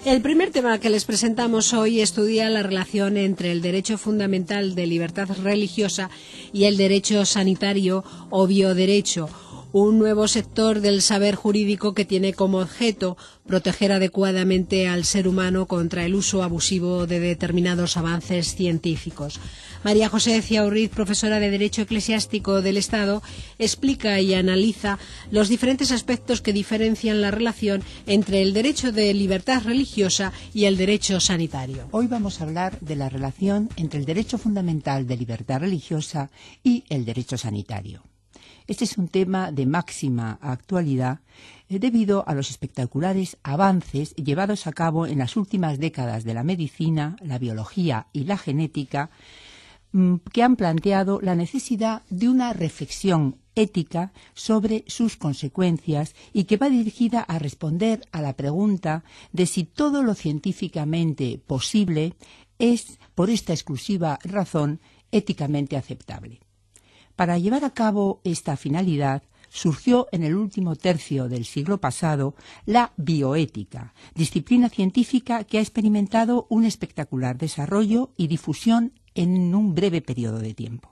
El primer tema que les presentamos hoy estudia la relación entre el derecho fundamental de libertad religiosa y el derecho sanitario o bioderecho, un nuevo sector del saber jurídico que tiene como objeto proteger adecuadamente al ser humano contra el uso abusivo de determinados avances científicos. María José Ciaurriz, profesora de Derecho Eclesiástico del Estado, explica y analiza los diferentes aspectos que diferencian la relación entre el derecho de libertad religiosa y el derecho sanitario. Hoy vamos a hablar de la relación entre el derecho fundamental de libertad religiosa y el derecho sanitario. Este es un tema de máxima actualidad debido a los espectaculares avances llevados a cabo en las últimas décadas de la medicina, la biología y la genética, que han planteado la necesidad de una reflexión ética sobre sus consecuencias y que va dirigida a responder a la pregunta de si todo lo científicamente posible es, por esta exclusiva razón, éticamente aceptable. Para llevar a cabo esta finalidad, surgió en el último tercio del siglo pasado la bioética, disciplina científica que ha experimentado un espectacular desarrollo y difusión en un breve periodo de tiempo.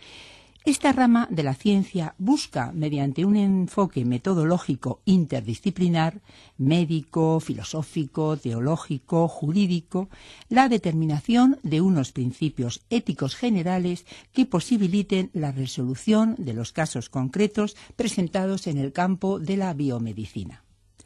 Esta rama de la ciencia busca, mediante un enfoque metodológico interdisciplinar, médico, filosófico, teológico, jurídico, la determinación de unos principios éticos generales que posibiliten la resolución de los casos concretos presentados en el campo de la biomedicina.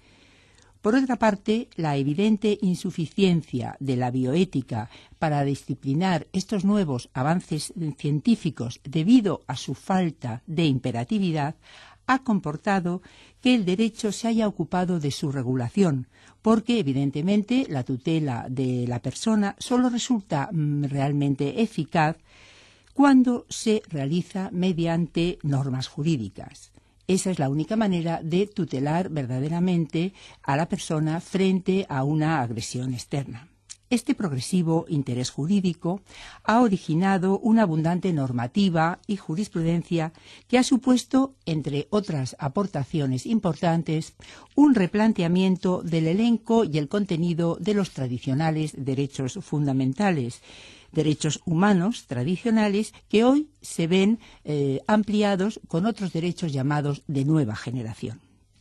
Por otra parte, la evidente insuficiencia de la bioética para disciplinar estos nuevos avances científicos debido a su falta de imperatividad ha comportado que el derecho se haya ocupado de su regulación, porque evidentemente la tutela de la persona solo resulta realmente eficaz cuando se realiza mediante normas jurídicas. Esa es la única manera de tutelar verdaderamente a la persona frente a una agresión externa. Este progresivo interés jurídico ha originado una abundante normativa y jurisprudencia que ha supuesto, entre otras aportaciones importantes, un replanteamiento del elenco y el contenido de los tradicionales derechos fundamentales, derechos humanos tradicionales que hoy se ven ampliados con otros derechos llamados de nueva generación.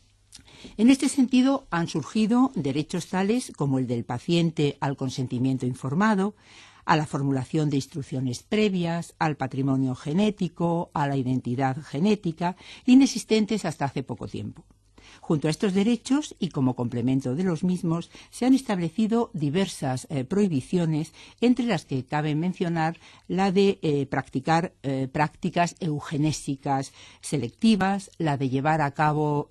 En este sentido han surgido derechos tales como el del paciente al consentimiento informado, a la formulación de instrucciones previas, al patrimonio genético, a la identidad genética, inexistentes hasta hace poco tiempo. Junto a estos derechos y como complemento de los mismos se han establecido diversas prohibiciones, entre las que cabe mencionar la de practicar prácticas eugenésicas selectivas, la de llevar a cabo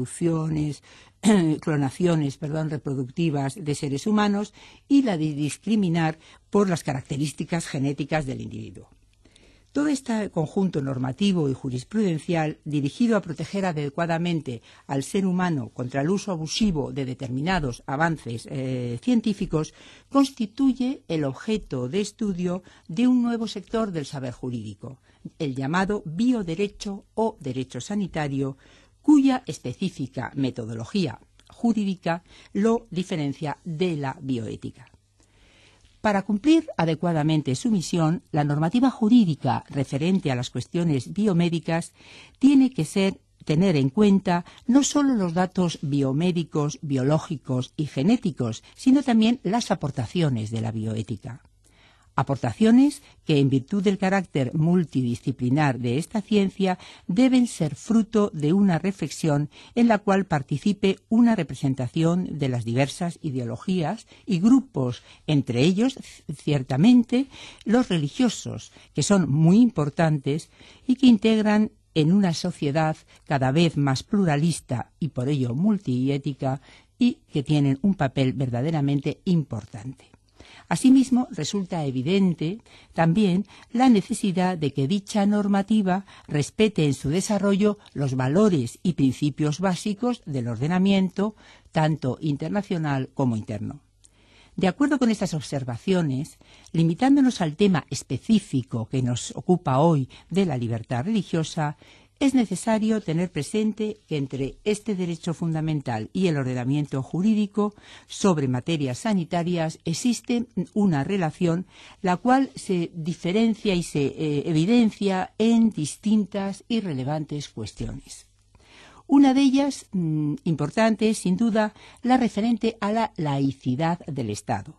clonaciones reproductivas de seres humanos y la de discriminar por las características genéticas del individuo. Todo este conjunto normativo y jurisprudencial dirigido a proteger adecuadamente al ser humano contra el uso abusivo de determinados avances científicos constituye el objeto de estudio de un nuevo sector del saber jurídico, el llamado bioderecho o derecho sanitario, cuya específica metodología jurídica lo diferencia de la bioética. Para cumplir adecuadamente su misión, la normativa jurídica referente a las cuestiones biomédicas tiene que tener en cuenta no solo los datos biomédicos, biológicos y genéticos, sino también las aportaciones de la bioética. Aportaciones que, en virtud del carácter multidisciplinar de esta ciencia, deben ser fruto de una reflexión en la cual participe una representación de las diversas ideologías y grupos, entre ellos, ciertamente, los religiosos, que son muy importantes y que integran en una sociedad cada vez más pluralista y por ello multiética y que tienen un papel verdaderamente importante. Asimismo, resulta evidente también la necesidad de que dicha normativa respete en su desarrollo los valores y principios básicos del ordenamiento, tanto internacional como interno. De acuerdo con estas observaciones, limitándonos al tema específico que nos ocupa hoy de la libertad religiosa, es necesario tener presente que entre este derecho fundamental y el ordenamiento jurídico sobre materias sanitarias existe una relación la cual se diferencia y se evidencia en distintas y relevantes cuestiones. Una de ellas, importante, es sin duda la referente a la laicidad del Estado.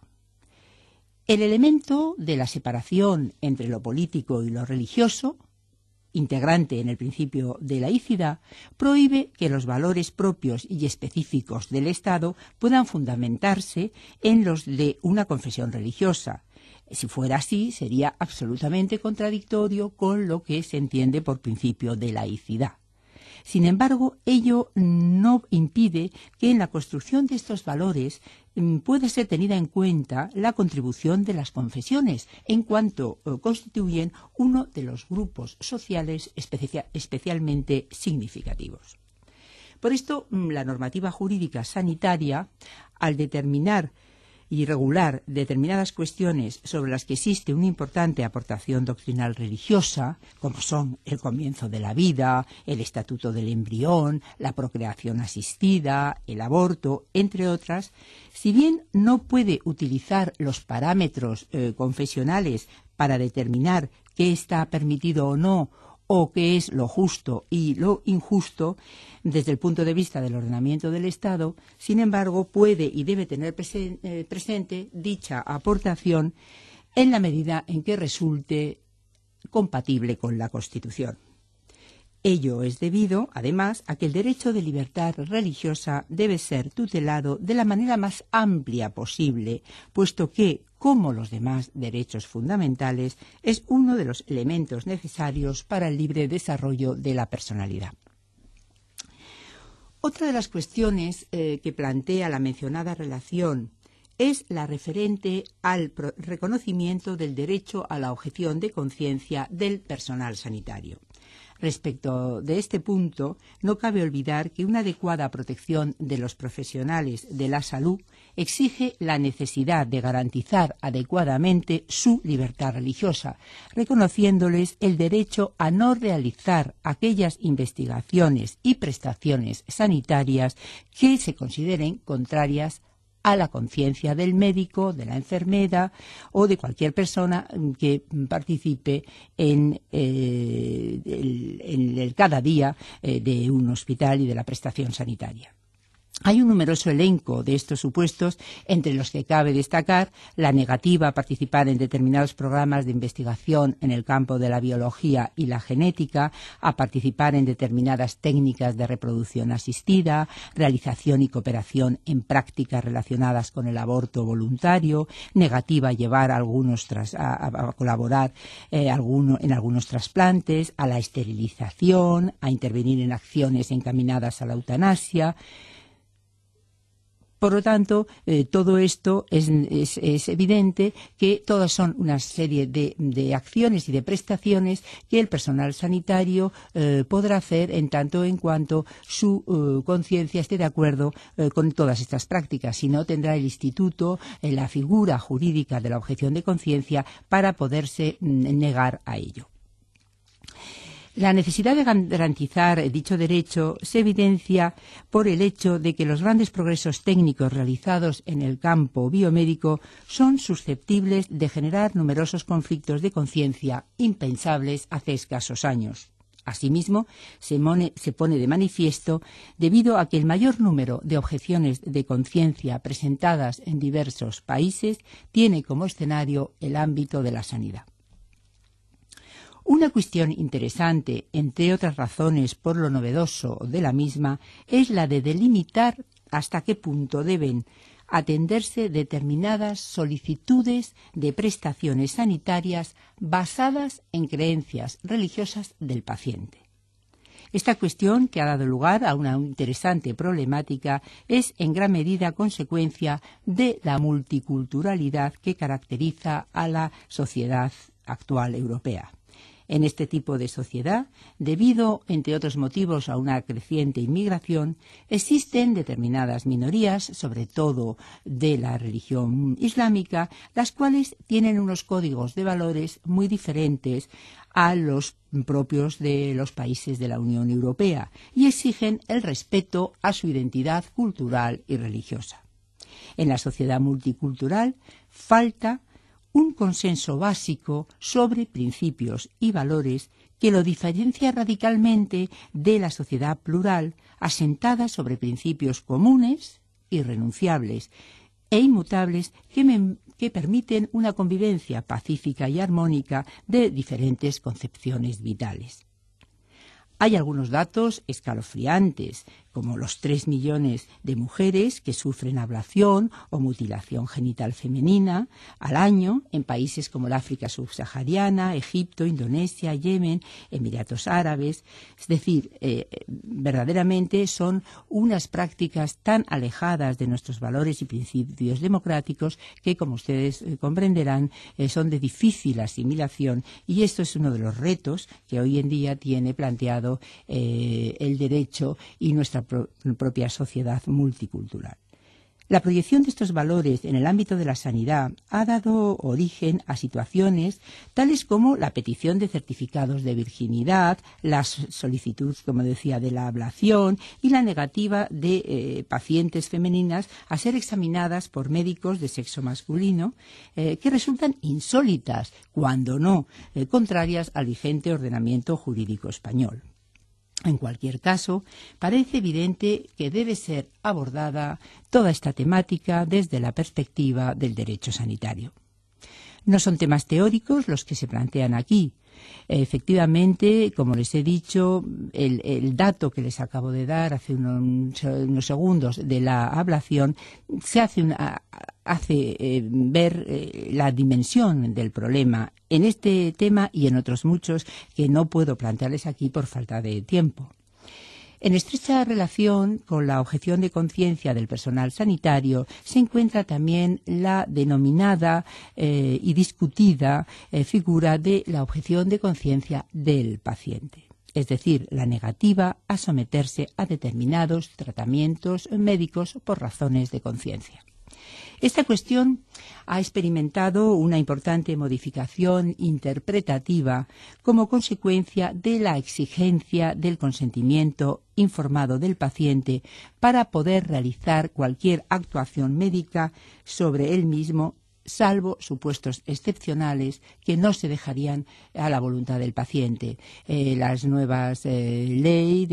El elemento de la separación entre lo político y lo religioso, integrante en el principio de laicidad, prohíbe que los valores propios y específicos del Estado puedan fundamentarse en los de una confesión religiosa. Si fuera así, sería absolutamente contradictorio con lo que se entiende por principio de laicidad. Sin embargo, ello no impide que en la construcción de estos valores pueda ser tenida en cuenta la contribución de las confesiones, en cuanto constituyen uno de los grupos sociales especialmente significativos. Por esto, la normativa jurídica sanitaria, al determinar y regular determinadas cuestiones sobre las que existe una importante aportación doctrinal religiosa, como son el comienzo de la vida, el estatuto del embrión, la procreación asistida, el aborto, entre otras, si bien no puede utilizar los parámetros confesionales para determinar qué está permitido o no, o qué es lo justo y lo injusto desde el punto de vista del ordenamiento del Estado, sin embargo, puede y debe tener presente dicha aportación en la medida en que resulte compatible con la Constitución. Ello es debido, además, a que el derecho de libertad religiosa debe ser tutelado de la manera más amplia posible, puesto que, como los demás derechos fundamentales, es uno de los elementos necesarios para el libre desarrollo de la personalidad. Otra de las cuestiones que plantea la mencionada relación es la referente al reconocimiento del derecho a la objeción de conciencia del personal sanitario. Respecto de este punto, no cabe olvidar que una adecuada protección de los profesionales de la salud exige la necesidad de garantizar adecuadamente su libertad religiosa, reconociéndoles el derecho a no realizar aquellas investigaciones y prestaciones sanitarias que se consideren contrarias a la conciencia del médico, de la enfermera o de cualquier persona que participe en el cada día de un hospital y de la prestación sanitaria. Hay un numeroso elenco de estos supuestos, entre los que cabe destacar la negativa a participar en determinados programas de investigación en el campo de la biología y la genética, a participar en determinadas técnicas de reproducción asistida, realización y cooperación en prácticas relacionadas con el aborto voluntario, negativa a llevar a colaborar en algunos trasplantes, a la esterilización, a intervenir en acciones encaminadas a la eutanasia. Por lo tanto, todo esto es evidente que todas son una serie de acciones y de prestaciones que el personal sanitario podrá hacer en tanto en cuanto su conciencia esté de acuerdo con todas estas prácticas. Si no, tendrá el instituto la figura jurídica de la objeción de conciencia para poderse negar a ello. La necesidad de garantizar dicho derecho se evidencia por el hecho de que los grandes progresos técnicos realizados en el campo biomédico son susceptibles de generar numerosos conflictos de conciencia impensables hace escasos años. Asimismo, se pone de manifiesto debido a que el mayor número de objeciones de conciencia presentadas en diversos países tiene como escenario el ámbito de la sanidad. Una cuestión interesante, entre otras razones por lo novedoso de la misma, es la de delimitar hasta qué punto deben atenderse determinadas solicitudes de prestaciones sanitarias basadas en creencias religiosas del paciente. Esta cuestión, que ha dado lugar a una interesante problemática, es en gran medida consecuencia de la multiculturalidad que caracteriza a la sociedad actual europea. En este tipo de sociedad, debido, entre otros motivos, a una creciente inmigración, existen determinadas minorías, sobre todo de la religión islámica, las cuales tienen unos códigos de valores muy diferentes a los propios de los países de la Unión Europea y exigen el respeto a su identidad cultural y religiosa. En la sociedad multicultural falta un consenso básico sobre principios y valores que lo diferencia radicalmente de la sociedad plural, asentada sobre principios comunes, irrenunciables e inmutables que permiten una convivencia pacífica y armónica de diferentes concepciones vitales. Hay algunos datos escalofriantes, como los 3 millones de mujeres que sufren ablación o mutilación genital femenina al año en países como el África subsahariana, Egipto, Indonesia, Yemen, Emiratos Árabes. Es decir, verdaderamente son unas prácticas tan alejadas de nuestros valores y principios democráticos que, como ustedes comprenderán, son de difícil asimilación, y esto es uno de los retos que hoy en día tiene planteado el derecho y nuestra propia sociedad multicultural. La proyección de estos valores en el ámbito de la sanidad ha dado origen a situaciones tales como la petición de certificados de virginidad, la solicitud, como decía, de la ablación y la negativa de pacientes femeninas a ser examinadas por médicos de sexo masculino, que resultan insólitas, cuando no contrarias al vigente ordenamiento jurídico español. En cualquier caso, parece evidente que debe ser abordada toda esta temática desde la perspectiva del derecho sanitario. No son temas teóricos los que se plantean aquí. Efectivamente, como les he dicho, el dato que les acabo de dar hace unos segundos de la ablación se hace ver la dimensión del problema en este tema y en otros muchos que no puedo plantearles aquí por falta de tiempo. En estrecha relación con la objeción de conciencia del personal sanitario se encuentra también la denominada y discutida figura de la objeción de conciencia del paciente, es decir, la negativa a someterse a determinados tratamientos médicos por razones de conciencia. Esta cuestión ha experimentado una importante modificación interpretativa como consecuencia de la exigencia del consentimiento informado del paciente para poder realizar cualquier actuación médica sobre él mismo, salvo supuestos excepcionales que no se dejarían a la voluntad del paciente. Las nuevas leyes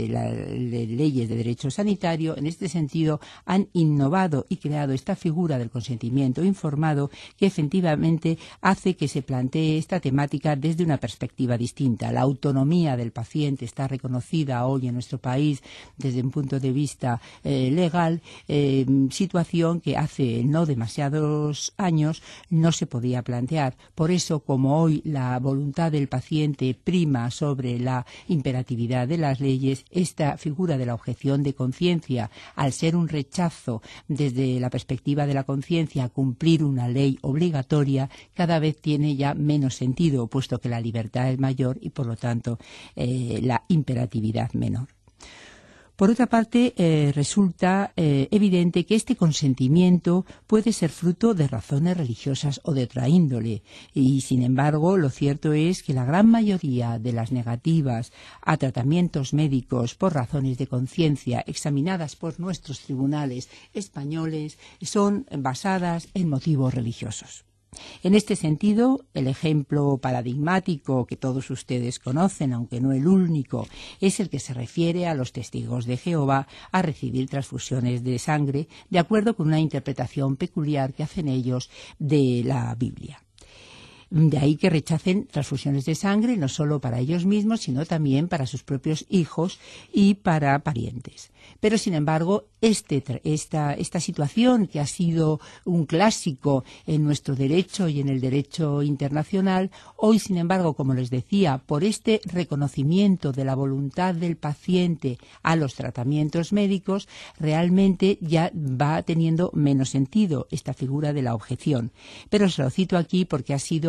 de derecho sanitario, en este sentido, han innovado y creado esta figura del consentimiento informado que efectivamente hace que se plantee esta temática desde una perspectiva distinta. La autonomía del paciente está reconocida hoy en nuestro país desde un punto de vista legal, situación que hace no demasiados años no se podía plantear. Por eso, como hoy la voluntad del paciente prima sobre la imperatividad de las leyes, esta figura de la objeción de conciencia, al ser un rechazo desde la perspectiva de la conciencia a cumplir una ley obligatoria, cada vez tiene ya menos sentido, puesto que la libertad es mayor y, por lo tanto, la imperatividad menor. Por otra parte, resulta evidente que este consentimiento puede ser fruto de razones religiosas o de otra índole, y sin embargo lo cierto es que la gran mayoría de las negativas a tratamientos médicos por razones de conciencia examinadas por nuestros tribunales españoles son basadas en motivos religiosos. En este sentido, el ejemplo paradigmático que todos ustedes conocen, aunque no el único, es el que se refiere a los testigos de Jehová a recibir transfusiones de sangre, de acuerdo con una interpretación peculiar que hacen ellos de la Biblia. De ahí que rechacen transfusiones de sangre no solo para ellos mismos, sino también para sus propios hijos y para parientes. Pero, sin embargo, esta situación, que ha sido un clásico en nuestro derecho y en el derecho internacional, hoy, sin embargo, como les decía, por este reconocimiento de la voluntad del paciente a los tratamientos médicos, realmente ya va teniendo menos sentido esta figura de la objeción. Pero se lo cito aquí porque ha sido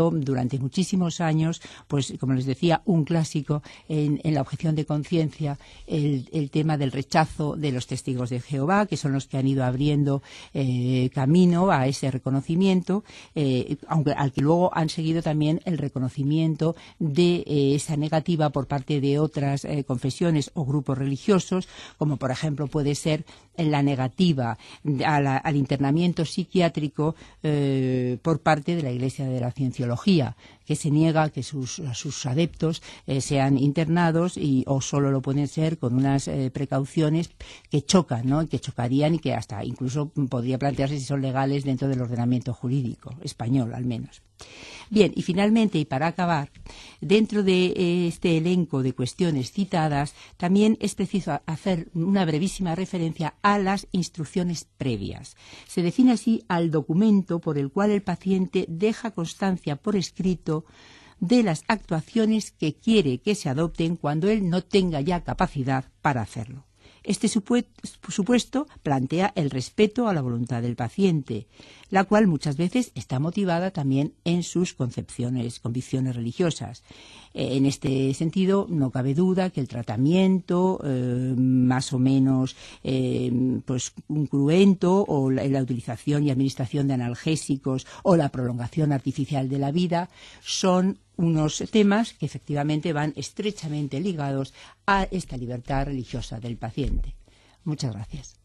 sido durante muchísimos años, pues como les decía, un clásico en la objeción de conciencia, el tema del rechazo de los testigos de Jehová, que son los que han ido abriendo camino a ese reconocimiento, aunque al que luego han seguido también el reconocimiento de esa negativa por parte de otras confesiones o grupos religiosos, como por ejemplo puede ser la negativa al internamiento psiquiátrico por parte de la Iglesia de la Cienciología, que se niega que sus adeptos sean internados o solo lo pueden ser con unas precauciones que chocan, ¿no? Que chocarían y que hasta incluso podría plantearse si son legales dentro del ordenamiento jurídico español, al menos. Bien, y finalmente, y para acabar, dentro de este elenco de cuestiones citadas, también es preciso hacer una brevísima referencia a las instrucciones previas. Se define así al documento por el cual el paciente deja constancia por escrito de las actuaciones que quiere que se adopten cuando él no tenga ya capacidad para hacerlo. Este supuesto plantea el respeto a la voluntad del paciente, la cual muchas veces está motivada también en sus convicciones religiosas. En este sentido, no cabe duda que el tratamiento más o menos pues cruento, o la utilización y administración de analgésicos, o la prolongación artificial de la vida son unos temas que efectivamente van estrechamente ligados a esta libertad religiosa del paciente. Muchas gracias.